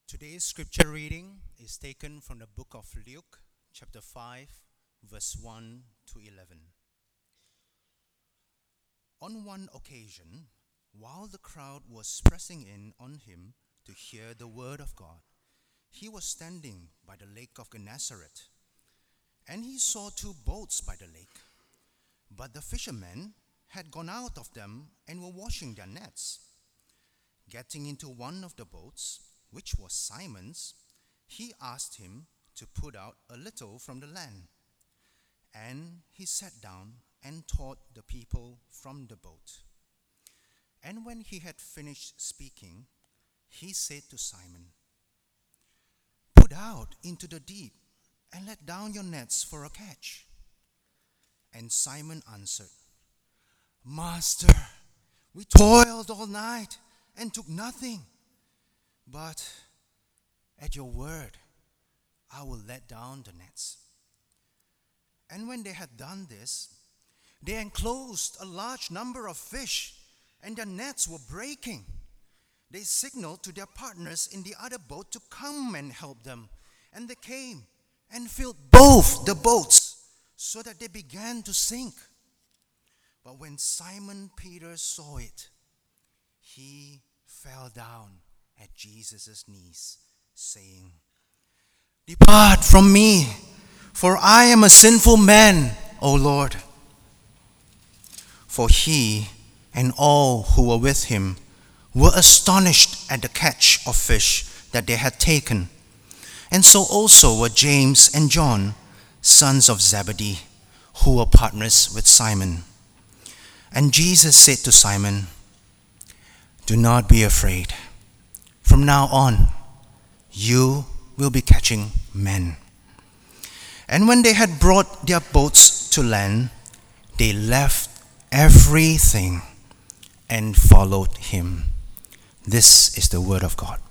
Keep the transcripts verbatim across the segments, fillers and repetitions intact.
Today's scripture reading is taken from the book of Luke, chapter five, verse one to eleven. On one occasion, while the crowd was pressing in on him to hear the word of God, he was standing by the lake of Gennesaret, and he saw two boats by the lake. But the fishermen had gone out of them and were washing their nets. Getting into one of the boats, which was Simon's, he asked him to put out a little from the land. And he sat down and taught the people from the boat. And when he had finished speaking, he said to Simon, "Put out into the deep and let down your nets for a catch." And Simon answered, "Master, we toiled all night and took nothing. But at your word, I will let down the nets." And when they had done this, they enclosed a large number of fish, and their nets were breaking. They signaled to their partners in the other boat to come and help them. And they came and filled both the boats, so that they began to sink. But when Simon Peter saw it, he fell down at Jesus' knees, saying, "Depart from me, for I am a sinful man, O Lord." For he and all who were with him were astonished at the catch of fish that they had taken. And so also were James and John, sons of Zebedee, who were partners with Simon. And Jesus said to Simon, "Do not be afraid. From now on, you will be catching men." And when they had brought their boats to land, they left everything and followed him. This is the word of God.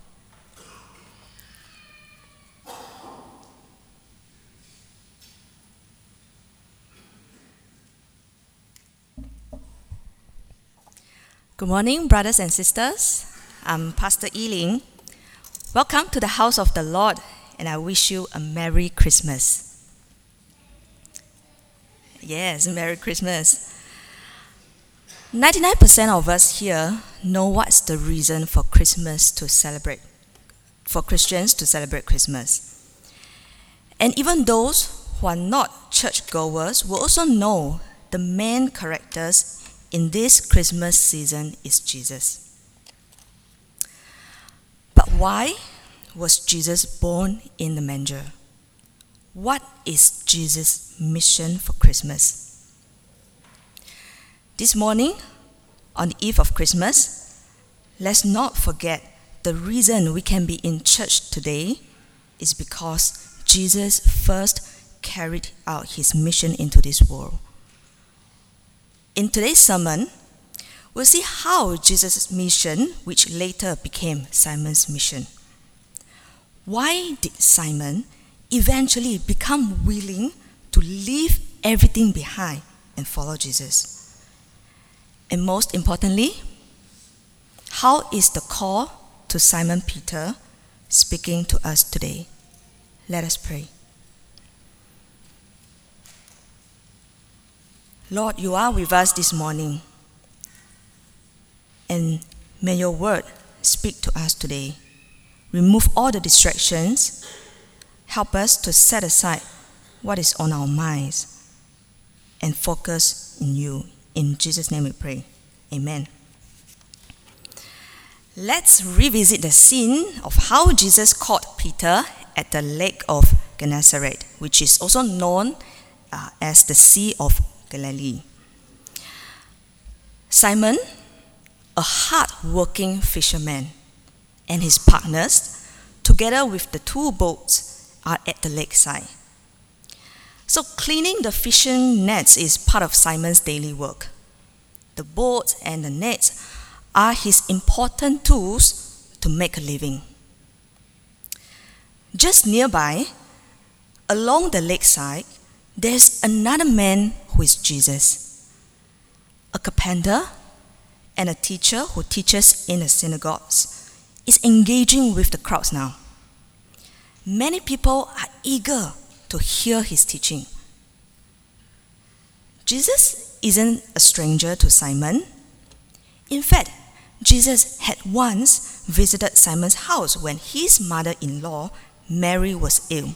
Good morning, brothers and sisters. I'm Pastor Yiling. Welcome to the house of the Lord, and I wish you a Merry Christmas. Yes, Merry Christmas. ninety-nine percent of us here know what's the reason for Christmas to celebrate, for Christians to celebrate Christmas. And even those who are not churchgoers will also know the main characters in this Christmas season is Jesus. But why was Jesus born in the manger? What is Jesus' mission for Christmas? This morning, on the eve of Christmas, let's not forget the reason we can be in church today is because Jesus first carried out his mission into this world. In today's sermon, we'll see how Jesus' mission, which later became Simon's mission. Why did Simon eventually become willing to leave everything behind and follow Jesus? And most importantly, how is the call to Simon Peter speaking to us today? Let us pray. Lord, you are with us this morning, and may your word speak to us today. Remove all the distractions. Help us to set aside what is on our minds and focus in you. In Jesus' name we pray. Amen. Let's revisit the scene of how Jesus caught Peter at the lake of Gennesaret, which is also known uh, as the Sea of Galilee. Simon, a hard-working fisherman, and his partners, together with the two boats, are at the lakeside. So cleaning the fishing nets is part of Simon's daily work. The boat and the nets are his important tools to make a living. Just nearby, along the lakeside, there's another man who is Jesus, a carpenter and a teacher who teaches in the synagogues, is engaging with the crowds now. many people are eager to hear his teaching. Jesus isn't a stranger to Simon. In fact, Jesus had once visited Simon's house when his mother-in-law, Mary, was ill.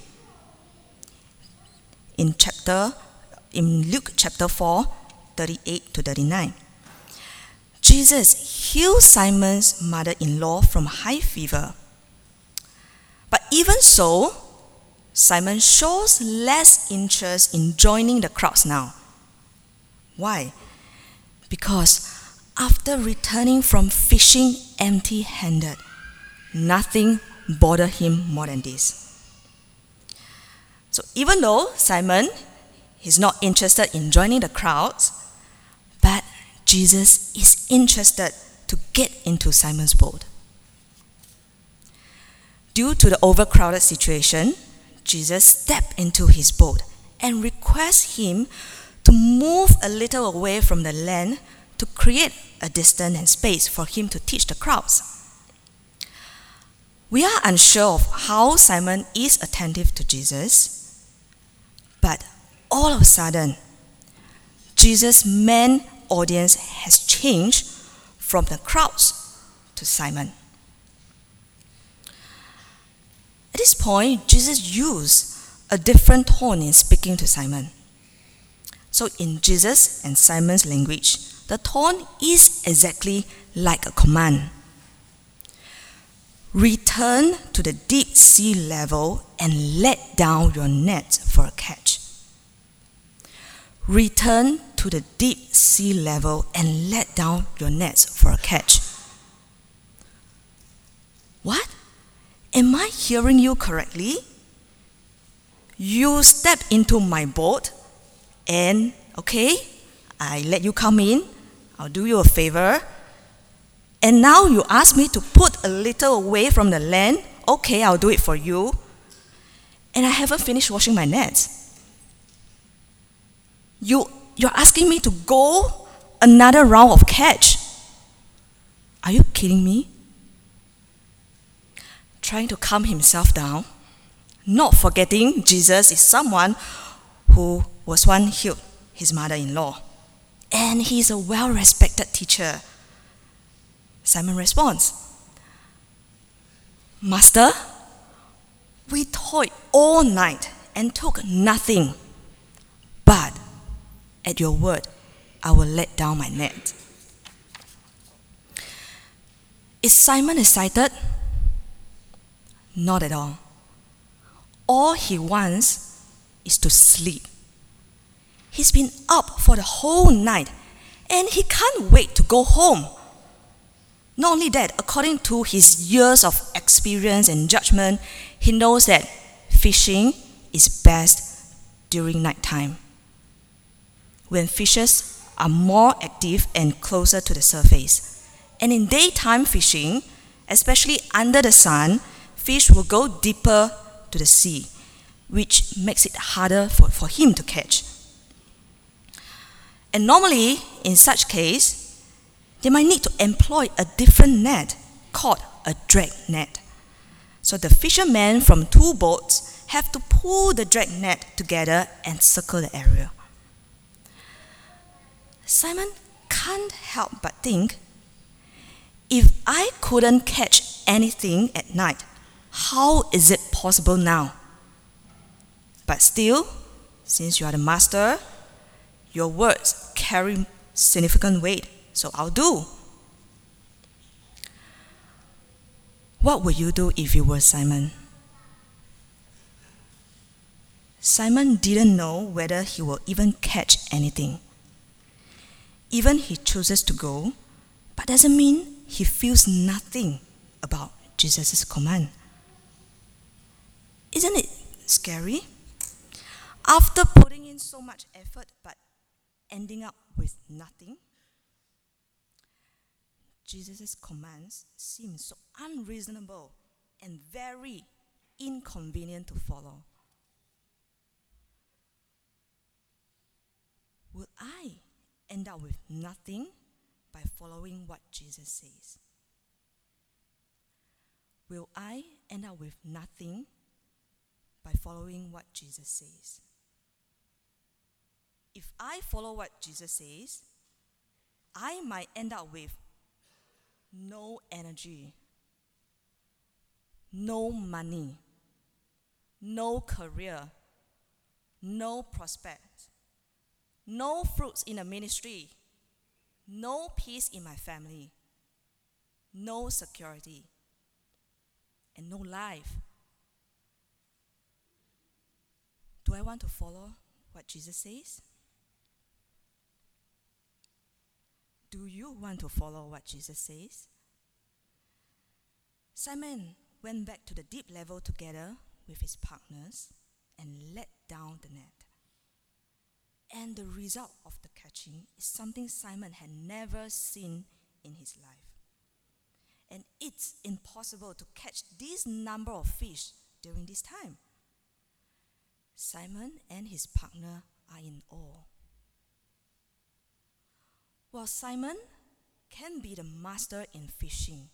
In chapter, in Luke chapter four, thirty-eight to thirty-nine, Jesus healed Simon's mother-in-law from high fever. But even so, Simon shows less interest in joining the crowds now. Why? Because after returning from fishing empty-handed, nothing bothered him more than this. So even though Simon is not interested in joining the crowds, but Jesus is interested to get into Simon's boat. Due to the overcrowded situation, Jesus stepped into his boat and requests him to move a little away from the land to create a distance and space for him to teach the crowds. We are unsure of how Simon is attentive to Jesus, but all of a sudden, Jesus' main audience has changed from the crowds to Simon. At this point, Jesus used a different tone in speaking to Simon. So in Jesus and Simon's language, the tone is exactly like a command. Return to the deep sea level and let down your net for a catch. Return to the deep sea level and let down your nets for a catch. What? Am I hearing you correctly? You step into my boat and, okay, I let you come in, I'll do you a favor, and now you ask me to put a little away from the land, okay, I'll do it for you, and I haven't finished washing my nets. You, you're asking me to go another round of catch. Are you kidding me? Trying to calm himself down, not forgetting Jesus is someone who was once healed his mother-in-law, and he's a well-respected teacher. Simon responds, Master, we toiled all night and took nothing, but at your word, I will let down my net. Is Simon excited? Not at all. All he wants is to sleep. He's been up for the whole night and he can't wait to go home. Not only that, according to his years of experience and judgment, he knows that fishing is best during nighttime, when fishes are more active and closer to the surface. And in daytime fishing, especially under the sun, fish will go deeper to the sea, which makes it harder for, for him to catch. And normally, in such case, they might need to employ a different net called a drag net. So the fishermen from two boats have to pull the drag net together and circle the area. Simon can't help but think, if I couldn't catch anything at night, how is it possible now? But still, since you are the master, your words carry significant weight, so I'll do. What would you do if you were Simon? Simon didn't know whether he will even catch anything. Even he chooses to go, but doesn't mean he feels nothing about Jesus' command. Isn't it scary? After putting in so much effort but ending up with nothing, Jesus' commands seem so unreasonable and very inconvenient to follow. Will I end up with nothing by following what Jesus says? Will I end up with nothing by following what Jesus says. If I follow what Jesus says, I might end up with no energy, no money, no career, no prospect, no fruits in the ministry, no peace in my family, no security, and no life. Do I want to follow what Jesus says? Do you want to follow what Jesus says? Simon went back to the deep level together with his partners and let down the net. And the result of the catching is something Simon had never seen in his life. And it's impossible to catch this number of fish during this time. Simon and his partner are in awe. While Simon can be the master in fishing,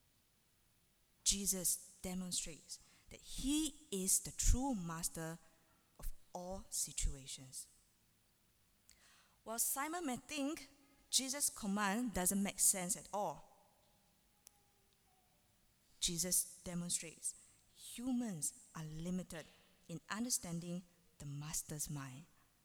Jesus demonstrates that he is the true master of all situations. While Simon may think Jesus' command doesn't make sense at all, Jesus demonstrates humans are limited in understanding the master's mind.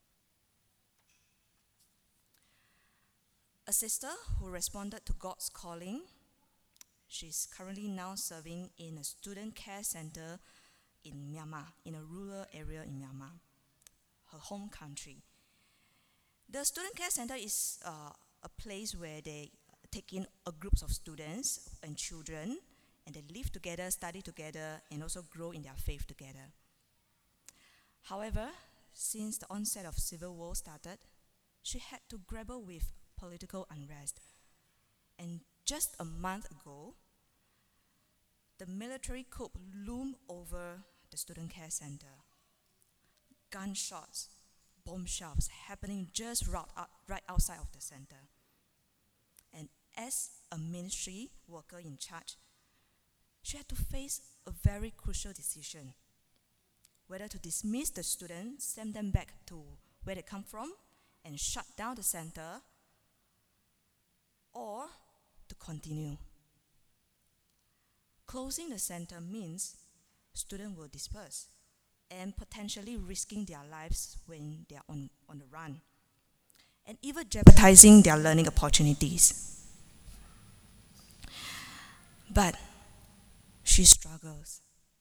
A sister who responded to God's calling, she's currently now serving in a student care center in Myanmar, in a rural area in Myanmar, her home country. The student care center is uh, a place where they take in a groups of students and children, and they live together, study together, and also grow in their faith together. However, since the onset of civil war started, she had to grapple with political unrest. And just a month ago, the military coup loomed over the student care center. Gunshots, bombshells happening just right, out, right outside of the center. And as a ministry worker in charge, she had to face a very crucial decision: whether to dismiss the students, send them back to where they come from, and shut down the center, or to continue. Closing the center means students will disperse and potentially risking their lives when they are on, on the run, and even jeopardizing their learning opportunities. But she struggles.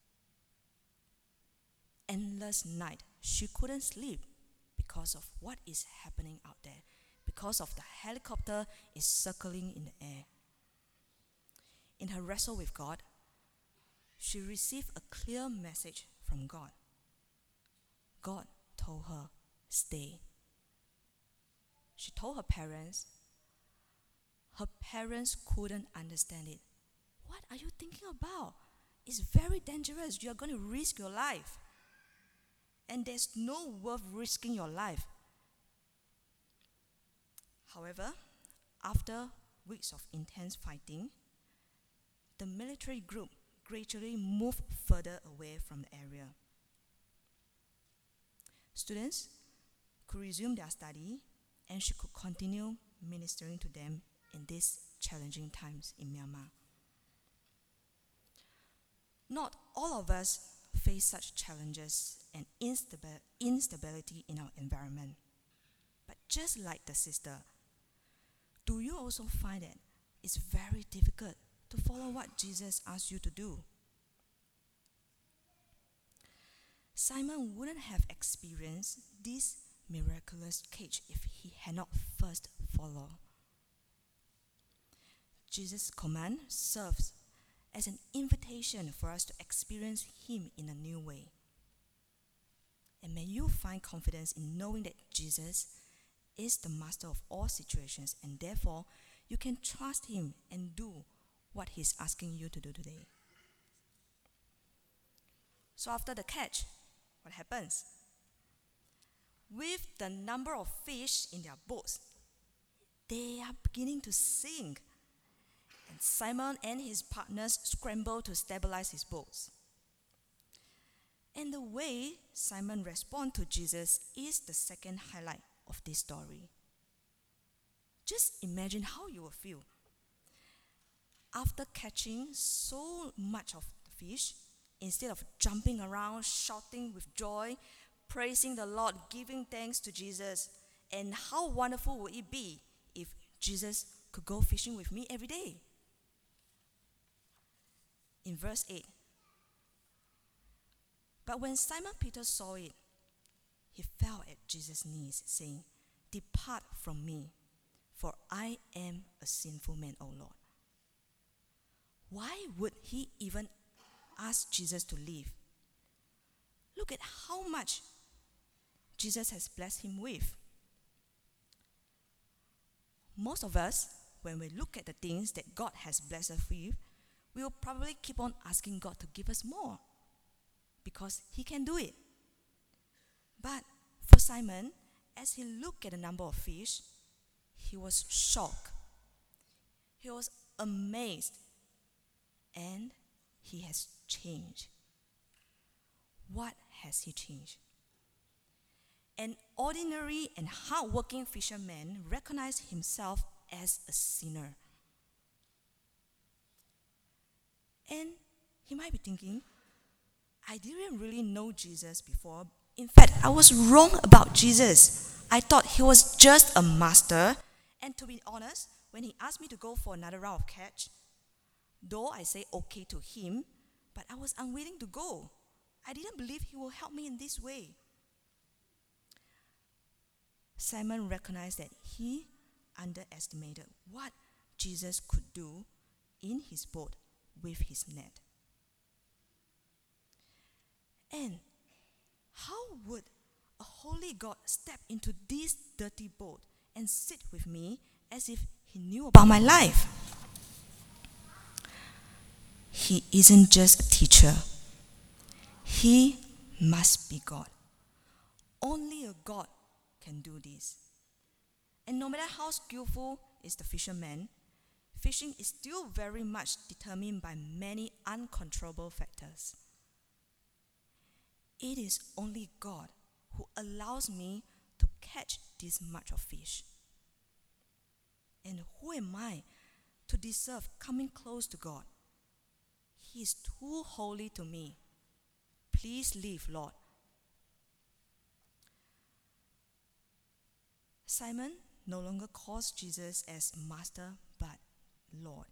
Endless night, she couldn't sleep because of what is happening out there, because of the helicopter is circling in the air. In her wrestle with God, she received a clear message from God. God told her, stay. She told her parents. Her parents couldn't understand it. What are you thinking about? It's very dangerous. You're going to risk your life. And there's no worth risking your life. However, after weeks of intense fighting, the military group gradually moved further away from the area. Students could resume their study, and she could continue ministering to them in these challenging times in Myanmar. Not all of us face such challenges and instabil- instability in our environment. But just like the sister, do you also find that it's very difficult to follow what Jesus asks you to do? Simon wouldn't have experienced this miraculous catch if he had not first followed. Jesus' command serves as an invitation for us to experience him in a new way. And may you find confidence in knowing that Jesus is the master of all situations, and therefore you can trust him and do what he's asking you to do today. So after the catch, what happens? With the number of fish in their boats, they are beginning to sink. And Simon and his partners scramble to stabilize his boats. And the way Simon responds to Jesus is the second highlight of this story. Just imagine how you will feel. After catching so much of the fish, instead of jumping around, shouting with joy, praising the Lord, giving thanks to Jesus, and how wonderful would it be if Jesus could go fishing with me every day? In verse eight, but when Simon Peter saw it, he fell at Jesus' knees, saying, "Depart from me, for I am a sinful man, O Lord." Why would he even ask Jesus to leave? Look at how much Jesus has blessed him with. Most of us, when we look at the things that God has blessed us with, we will probably keep on asking God to give us more, because he can do it. But for Simon, as he looked at the number of fish, he was shocked. He was amazed. And he has changed. What has he changed? An ordinary and hard-working fisherman recognized himself as a sinner. And he might be thinking, I didn't really know Jesus before. In fact, I was wrong about Jesus. I thought he was just a master. And to be honest, when he asked me to go for another round of catch, though I say okay to him, but I was unwilling to go. I didn't believe he will help me in this way. Simon recognized that he underestimated what Jesus could do in his boat with his net. And how would a holy God step into this dirty boat and sit with me as if he knew about my life? He isn't just a teacher. He must be God. Only a God can do this. And no matter how skillful is the fisherman, fishing is still very much determined by many uncontrollable factors. It is only God who allows me to catch this much of fish. And who am I to deserve coming close to God? He is too holy to me. Please leave, Lord. Simon no longer calls Jesus as master, but Lord.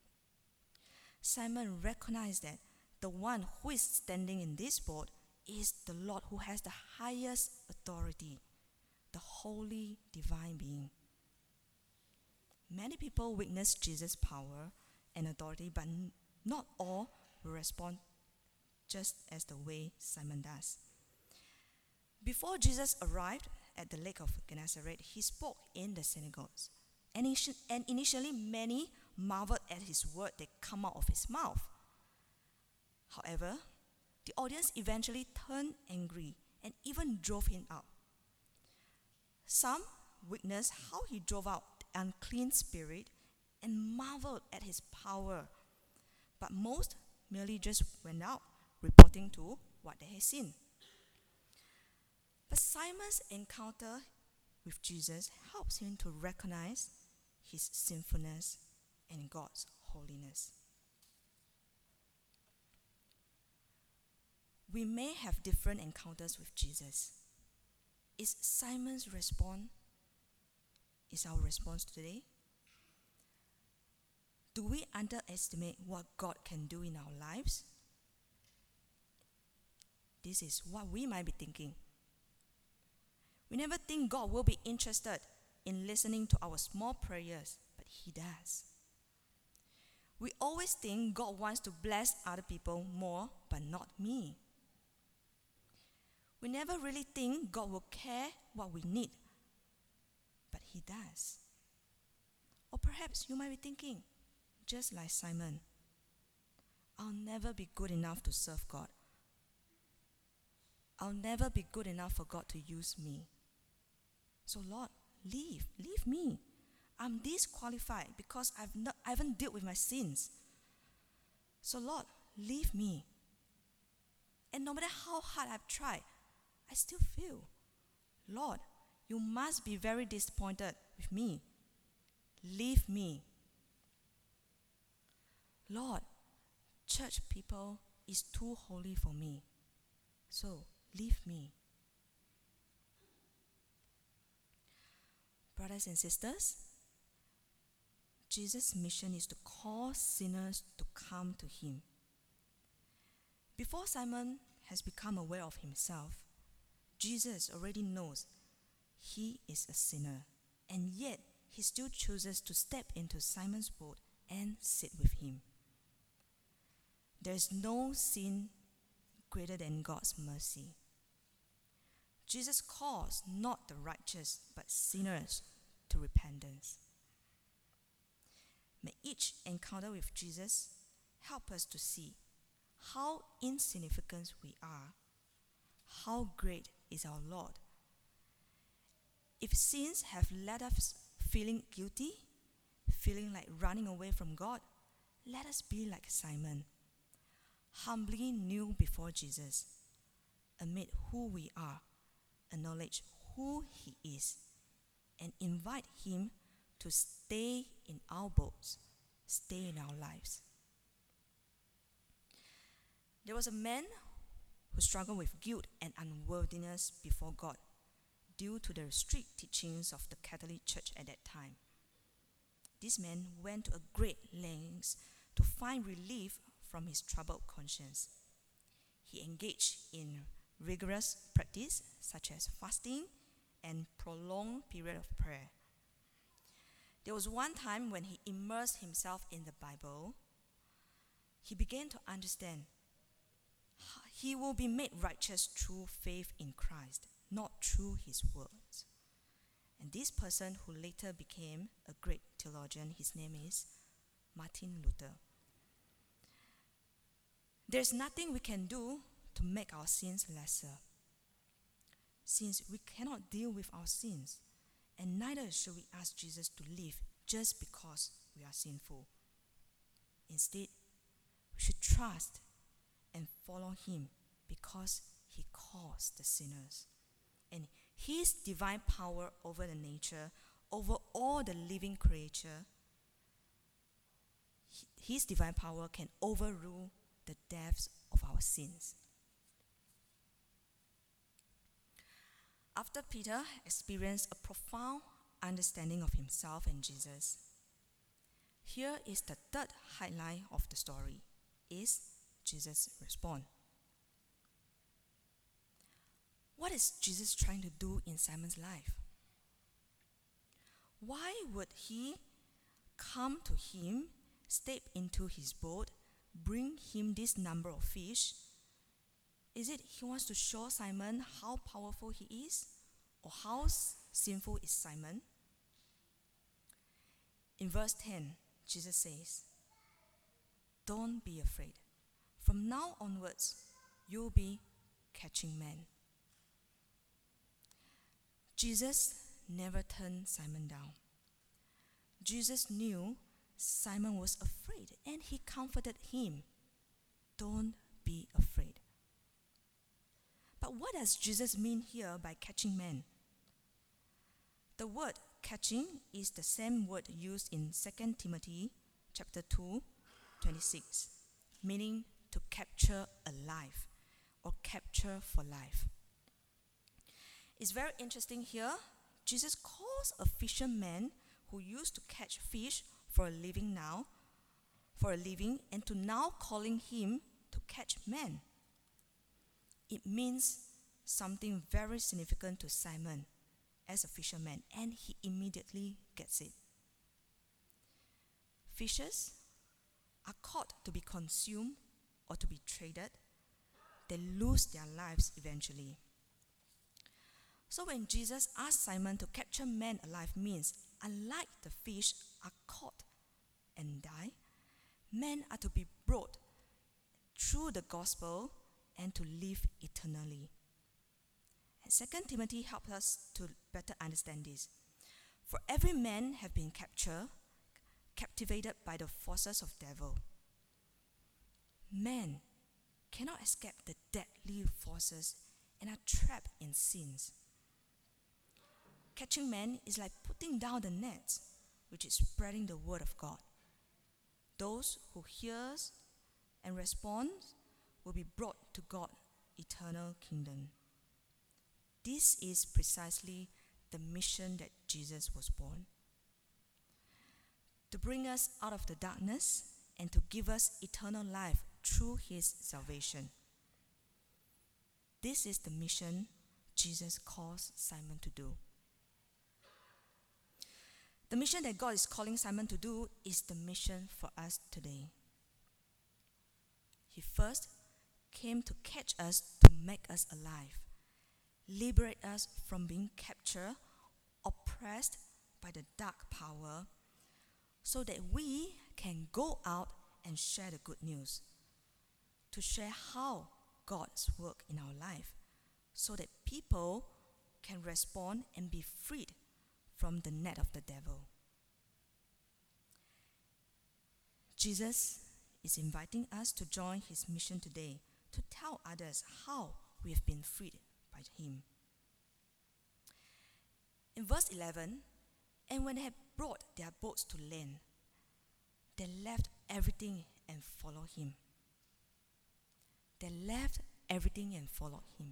Simon recognized that the one who is standing in this boat is the Lord who has the highest authority, the holy divine being. Many people witness Jesus' power and authority, but not all will respond just as the way Simon does. Before Jesus arrived at the lake of Gennesaret, he spoke in the synagogues. And, and initially, many marveled at his word that come out of his mouth. However, the audience eventually turned angry and even drove him out. Some witnessed how he drove out the unclean spirit and marveled at his power. But most merely just went out, reporting to what they had seen. But Simon's encounter with Jesus helps him to recognize his sinfulness and God's holiness. We may have different encounters with Jesus. Is Simon's response is our response today? Do we underestimate what God can do in our lives? This is what we might be thinking. We never think God will be interested in listening to our small prayers, but He does. We always think God wants to bless other people more, but not me. We never really think God will care what we need, but He does. Or perhaps you might be thinking, just like Simon, I'll never be good enough to serve God. I'll never be good enough for God to use me. So Lord, leave, leave me. I'm disqualified because I've not, I haven't dealt with my sins. So Lord, leave me. And no matter how hard I've tried, I still fail. Lord, you must be very disappointed with me. Leave me. Lord, church people is too holy for me. So, leave me. Brothers and sisters, Jesus' mission is to call sinners to come to him. Before Simon has become aware of himself, Jesus already knows he is a sinner, and yet he still chooses to step into Simon's boat and sit with him. There is no sin greater than God's mercy. Jesus calls not the righteous, but sinners to repentance. May each encounter with Jesus help us to see how insignificant we are, how great is our Lord. If sins have led us feeling guilty, feeling like running away from God, let us be like Simon, humbly kneel before Jesus, admit who we are, acknowledge who he is, and invite him to stay in our boats, stay in our lives. There was a man who struggled with guilt and unworthiness before God due to the strict teachings of the Catholic Church at that time. This man went to a great lengths to find relief from his troubled conscience. He engaged in rigorous practice such as fasting and prolonged period of prayer. There was one time when he immersed himself in the Bible. He began to understand he will be made righteous through faith in Christ, not through his words. And this person who later became a great theologian, his name is Martin Luther. There's nothing we can do to make our sins lesser, since we cannot deal with our sins, and neither should we ask Jesus to live just because we are sinful. Instead, we should trust and follow him because he calls the sinners. And his divine power over the nature, over all the living creature, his divine power can overrule the depths of our sins. After Peter experienced a profound understanding of himself and Jesus, here is the third highlight of the story, is Jesus' response. What is Jesus trying to do in Simon's life? Why would he come to him, step into his boat, bring him this number of fish? Is it he wants to show Simon how powerful he is, or how sinful is Simon? In verse ten, Jesus says, "Don't be afraid. From now onwards, you'll be catching men." Jesus never turned Simon down. Jesus knew Simon was afraid, and he comforted him. Don't be afraid. But what does Jesus mean here by catching men? The word catching is the same word used in Second Timothy chapter two, twenty-six, meaning to capture alive or capture for life. It's very interesting here. Jesus calls a fisherman who used to catch fish for a living now, for a living, and to now calling him to catch men. It means something very significant to Simon as a fisherman, and he immediately gets it. Fishes are caught to be consumed or to be traded. They lose their lives eventually. So when Jesus asked Simon to capture men alive means, unlike the fish are caught and die, men are to be brought through the gospel and to live eternally. And Second Timothy helps us to better understand this. For every man have been captured, captivated by the forces of devil. Man cannot escape the deadly forces and are trapped in sins. Catching men is like putting down the nets, which is spreading the word of God. Those who hears and respond will be brought to God's eternal kingdom. This is precisely the mission that Jesus was born. To bring us out of the darkness and to give us eternal life through his salvation. This is the mission Jesus calls Simon to do. The mission that God is calling Simon to do is the mission for us today. He first came to catch us, to make us alive, liberate us from being captured, oppressed by the dark power, so that we can go out and share the good news, to share how God's work in our life, so that people can respond and be freed from the net of the devil. Jesus is inviting us to join his mission today, to tell others how we have been freed by him. In verse eleven, and when they had brought their boats to land, they left everything and followed him. They left everything and followed him.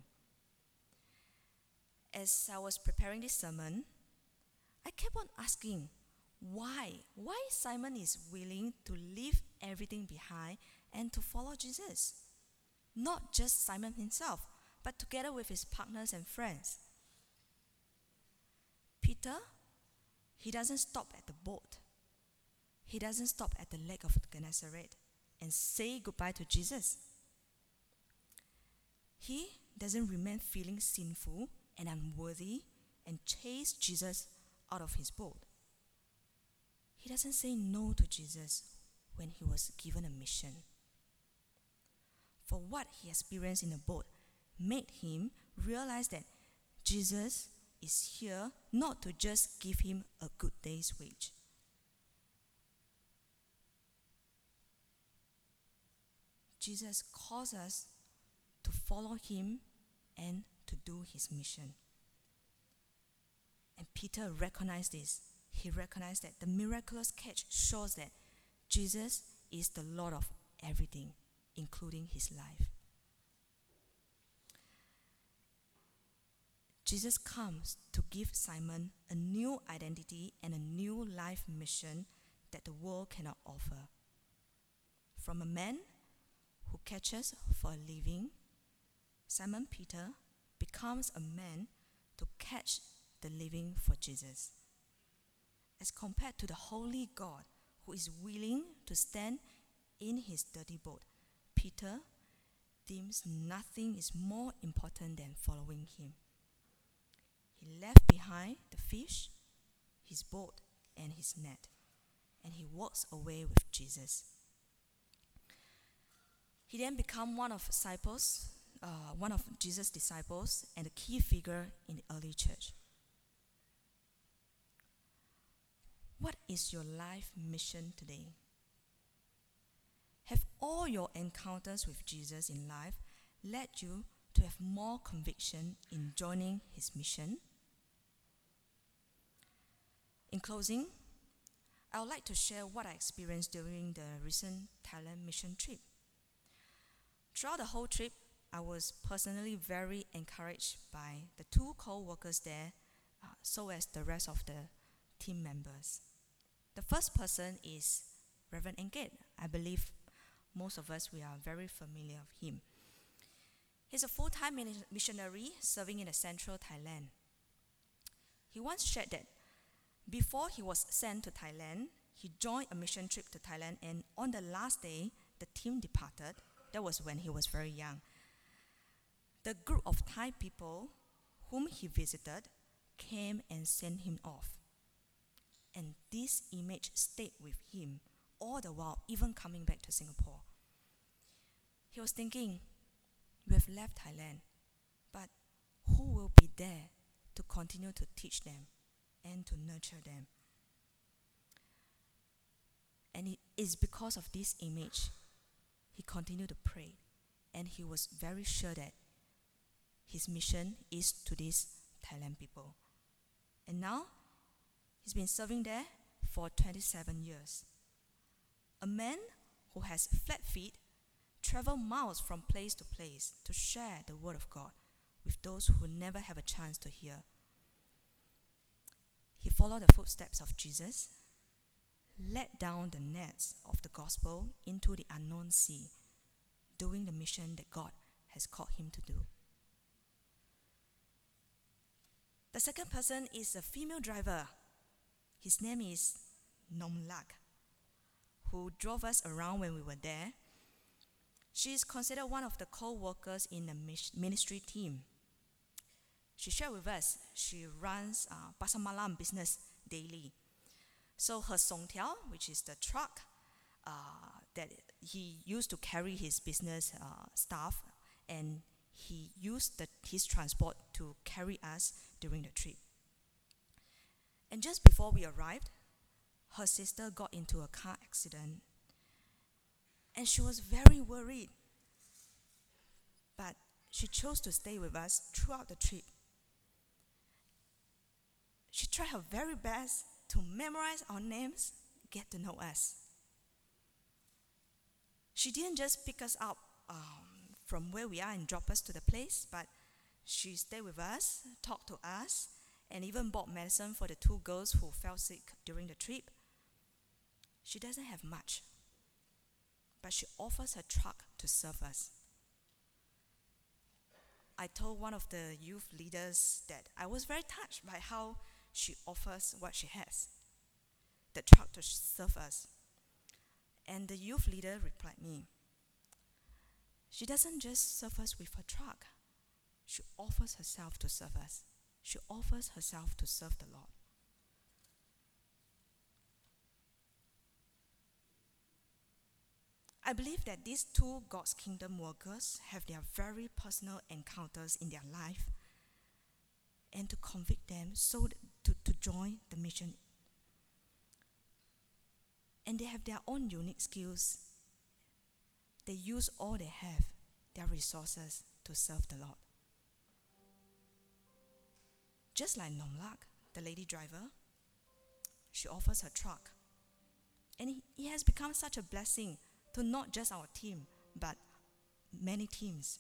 As I was preparing this sermon, I kept on asking why, why Simon is willing to leave everything behind and to follow Jesus. Not just Simon himself, but together with his partners and friends. Peter, he doesn't stop at the boat. He doesn't stop at the lake of Gennesaret and say goodbye to Jesus. He doesn't remain feeling sinful and unworthy and chase Jesus out of his boat. He doesn't say no to Jesus when he was given a mission. For what he experienced in the boat made him realize that Jesus is here not to just give him a good day's wage. Jesus calls us to follow him and to do his mission. And Peter recognized this. He recognized that the miraculous catch shows that Jesus is the Lord of everything, including his life. Jesus comes to give Simon a new identity and a new life mission that the world cannot offer. From a man who catches for a living, Simon Peter becomes a man to catch the living for Jesus. As compared to the holy God who is willing to stand in his dirty boat, Peter deems nothing is more important than following him. He left behind the fish, his boat, and his net, and he walks away with Jesus. He then becomes one of disciples, uh, one of Jesus' disciples, and a key figure in the early church. What is your life mission today? Have all your encounters with Jesus in life led you to have more conviction in joining his mission? In closing, I would like to share what I experienced during the recent Thailand mission trip. Throughout the whole trip, I was personally very encouraged by the two co-workers there, uh, so as the rest of the team members. The first person is Reverend Engate. I believe most of us, we are very familiar with him. He's a full-time missionary serving in the central Thailand. He once shared that before he was sent to Thailand, he joined a mission trip to Thailand, and on the last day, the team departed. That was when he was very young. The group of Thai people whom he visited came and sent him off. And this image stayed with him all the while, even coming back to Singapore. He was thinking, we have left Thailand, but who will be there to continue to teach them and to nurture them? And it is because of this image, he continued to pray and he was very sure that his mission is to these Thailand people. And now, he's been serving there for twenty-seven years. A man who has flat feet travel miles from place to place to share the word of God with those who never have a chance to hear. He followed the footsteps of Jesus, let down the nets of the gospel into the unknown sea, doing the mission that God has called him to do. The second person is a female driver. His name is Nomlak, who drove us around when we were there. She is considered one of the co-workers in the ministry team. She shared with us she runs uh, Pasar Malam business daily. So her songtiao, which is the truck uh, that he used to carry his business uh, staff, and he used the, his transport to carry us during the trip. And just before we arrived, her sister got into a car accident, and she was very worried. But she chose to stay with us throughout the trip. She tried her very best to memorize our names, get to know us. She didn't just pick us up um, from where we are and drop us to the place, but she stayed with us, talked to us, and even bought medicine for the two girls who fell sick during the trip. She doesn't have much, but she offers her truck to serve us. I told one of the youth leaders that I was very touched by how she offers what she has, the truck to serve us. And the youth leader replied me, she doesn't just serve us with her truck, she offers herself to serve us. She offers herself to serve the Lord. I believe that these two God's kingdom workers have their very personal encounters in their life, and to convict them so that to, to join the mission. And they have their own unique skills. They use all they have, their resources, to serve the Lord. Just like Nomlak, the lady driver, she offers her truck. And it has become such a blessing to not just our team, but many teams.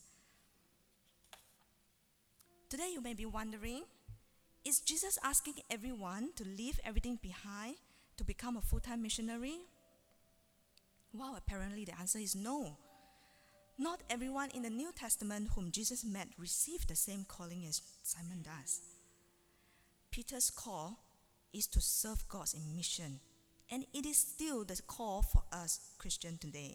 Today you may be wondering, is Jesus asking everyone to leave everything behind to become a full-time missionary? Well, apparently the answer is no. Not everyone in the New Testament whom Jesus met received the same calling as Simon does. Peter's call is to serve God in mission, and it is still the call for us Christians today.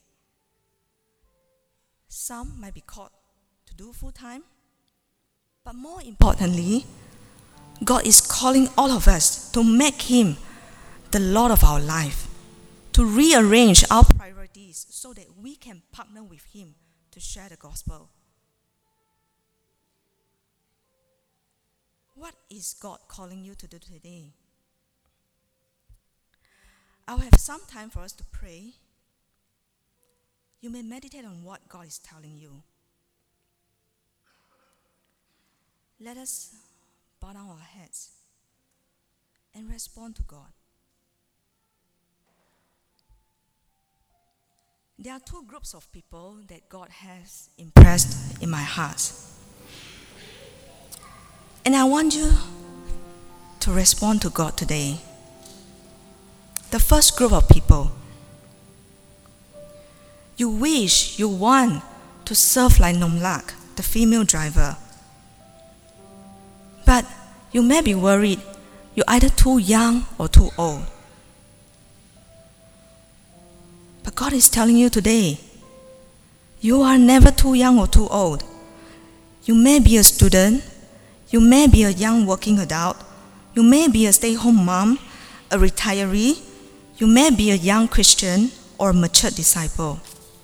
Some might be called to do full-time, but more importantly, God is calling all of us to make Him the Lord of our life, to rearrange our priorities so that we can partner with Him to share the gospel. What is God calling you to do today? I'll have some time for us to pray. You may meditate on what God is telling you. Let us bow down our heads and respond to God. There are two groups of people that God has impressed in my heart. And I want you to respond to God today. The first group of people, you wish, you want to serve like Nomlak, the female driver. But you may be worried you're either too young or too old. But God is telling you today, you are never too young or too old. You may be a student, you may be a young working adult, you may be a stay-at-home mom, a retiree, you may be a young Christian or a mature disciple.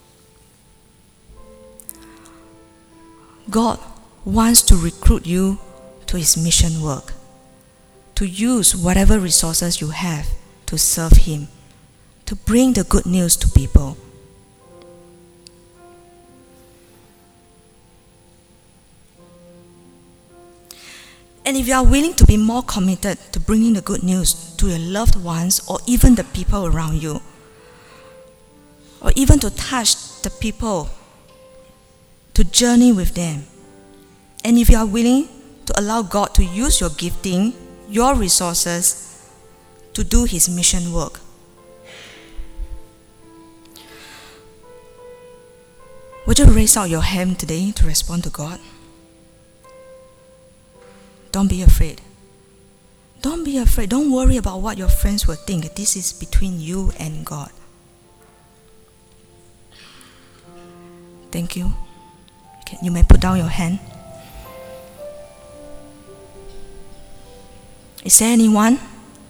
God wants to recruit you to His mission work, to use whatever resources you have to serve Him, to bring the good news to people. And if you are willing to be more committed to bringing the good news to your loved ones or even the people around you, or even to touch the people, to journey with them, and if you are willing to allow God to use your gifting, your resources, to do His mission work, would you raise out your hand today to respond to God? Don't be afraid. Don't be afraid. Don't worry about what your friends will think. This is between you and God. Thank you. Okay, you may put down your hand. Is there anyone?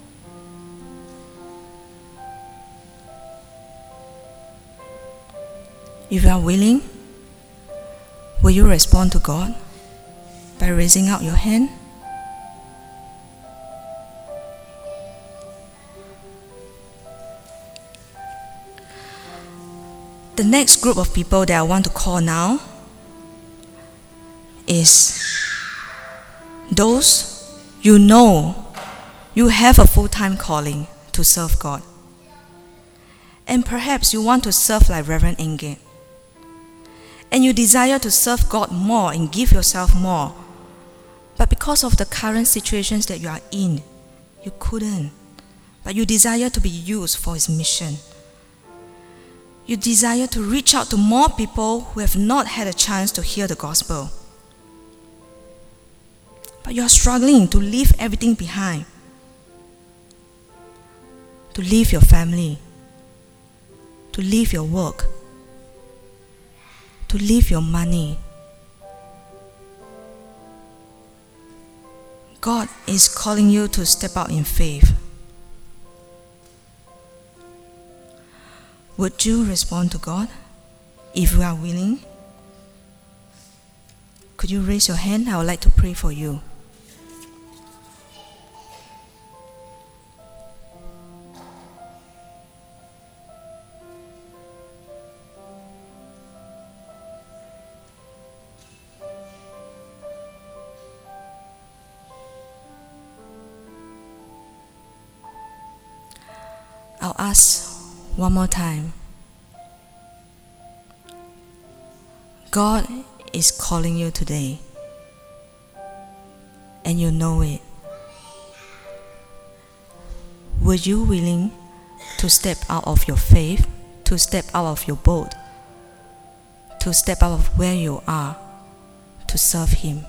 If you are willing, will you respond to God by raising out your hand? The next group of people that I want to call now is those you know you have a full-time calling to serve God. And perhaps you want to serve like Reverend Engate. And you desire to serve God more and give yourself more. But because of the current situations that you are in, you couldn't. But you desire to be used for His mission. You desire to reach out to more people who have not had a chance to hear the gospel. But you are struggling to leave everything behind. To leave your family. To leave your work. To leave your money. God is calling you to step out in faith. Would you respond to God if you are willing? Could you raise your hand? I would like to pray for you. I'll ask one more time. God is calling you today, and you know it. Were you willing to step out of your faith, to step out of your boat, to step out of where you are, to serve Him?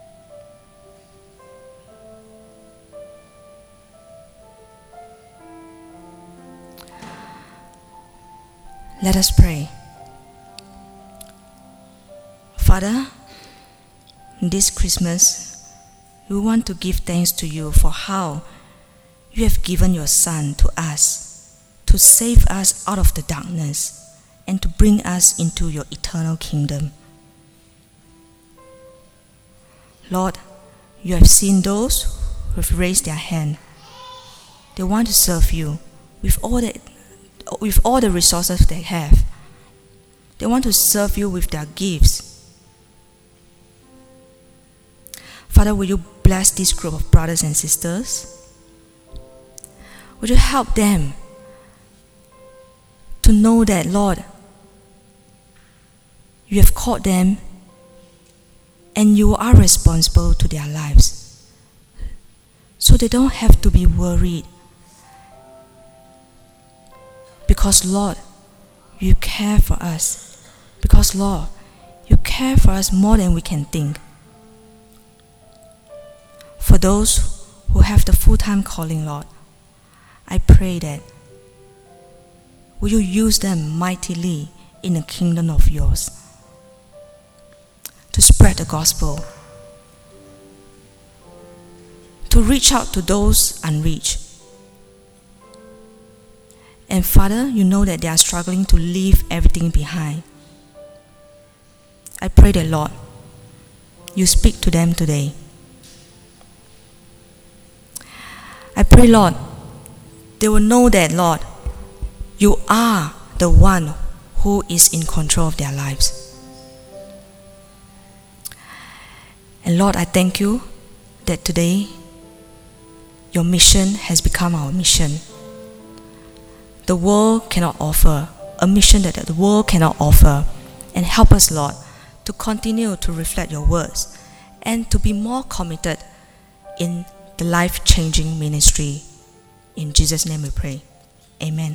Let us pray. Father, this Christmas, we want to give thanks to you for how you have given your Son to us to save us out of the darkness and to bring us into your eternal kingdom. Lord, you have seen those who have raised their hand. They want to serve you with all that with all the resources they have. They want to serve you with their gifts. Father, will you bless this group of brothers and sisters? Would you help them to know that, Lord, you have called them and you are responsible to their lives, so they don't have to be worried. Because, Lord, you care for us. Because, Lord, you care for us more than we can think. For those who have the full-time calling, Lord, I pray that will you use them mightily in the kingdom of yours to spread the gospel, to reach out to those unreached. And Father, you know that they are struggling to leave everything behind. I pray that, Lord, you speak to them today. I pray, Lord, they will know that, Lord, you are the one who is in control of their lives. And Lord, I thank you that today your mission has become our mission. The world cannot offer, a mission that the world cannot offer. And help us, Lord, to continue to reflect your words and to be more committed in the life-changing ministry. In Jesus' name we pray. Amen.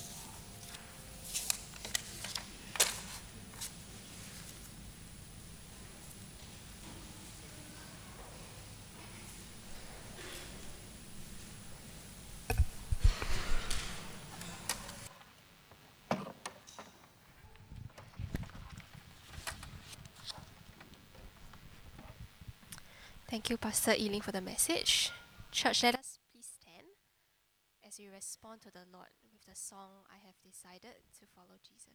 Thank you, Pastor Eileen, for the message. Church, let us please stand as we respond to the Lord with the song, I Have Decided to Follow Jesus.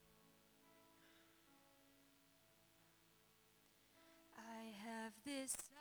I have decided